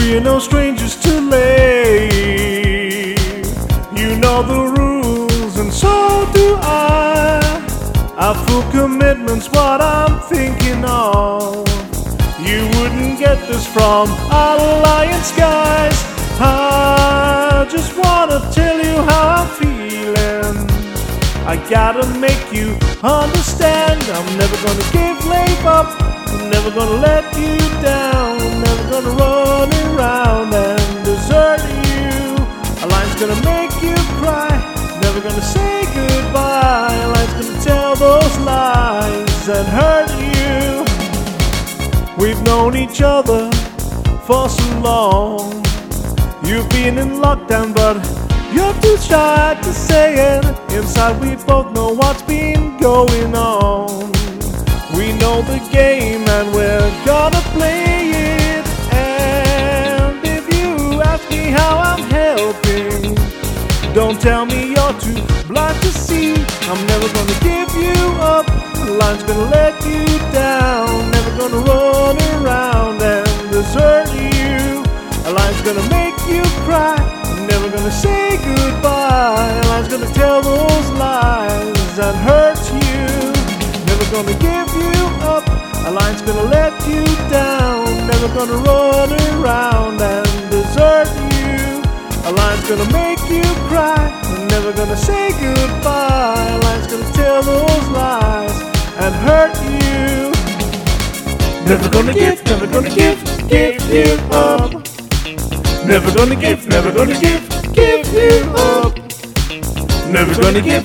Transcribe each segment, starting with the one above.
We're no strangers to lay. You know the rules, and so do I. Our full commitment's what I'm thinking of. You wouldn't get this from our lion skies. I just wanna tell you how I'm feeling. I gotta make you understand. I'm never gonna give life up. I'm never gonna let you down. I'm never gonna run around and desert you. A line's gonna make you cry. Never gonna say goodbye. A line's gonna tell those lies that hurt you. We've known each other for so long. You've been in lockdown, but you're too shy to say it. Inside we both know what's been going on. We know the game and we're gonna play it. And if you ask me how I'm helping, don't tell me you're too blind to see. I'm never gonna give you up. The line's gonna let you down. Never gonna run around and desert you. A line's gonna make you cry. I'm never gonna say goodbye. A line's gonna tell those lies that hurt you. Never gonna give you up. A line's gonna let you down. Never gonna run around and desert you. A line's gonna make you cry. I'm never gonna say goodbye. A line's gonna tell those lies and hurt you. Never gonna give you up. Never gonna give you up. Never gonna give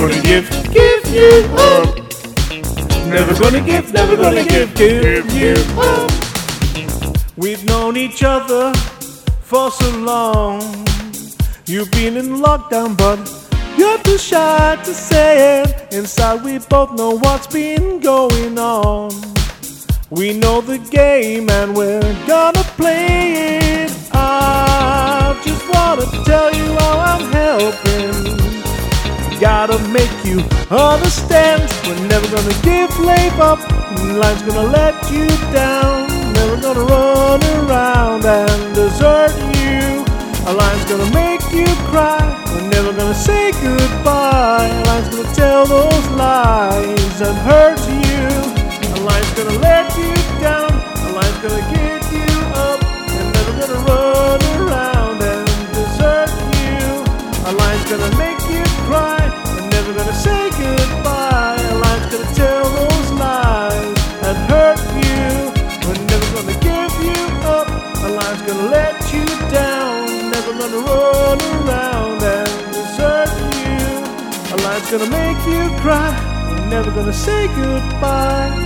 you up. Never gonna give you up. We've known each other for so long. You've been in lockdown, but you're too shy to say it. Inside we both know what's been going on. We know the game and we're gonna play it. I just wanna tell you how I'm helping. Gotta make you understand. We're never gonna give life up. Life's gonna let you down. Never gonna run around and desert you. A line's gonna make you cry. We're never gonna say goodbye. A line's gonna tell those lies that hurt you. A line's gonna let you down. A line's gonna get you up. We're never gonna run around and desert you. A line's gonna make you cry. We're never gonna say goodbye. A line's gonna tell those lies that hurt you. We're never gonna give you up. A line's gonna let you down. Never gonna run around and desert you. A line's gonna make you cry. We're never gonna say goodbye.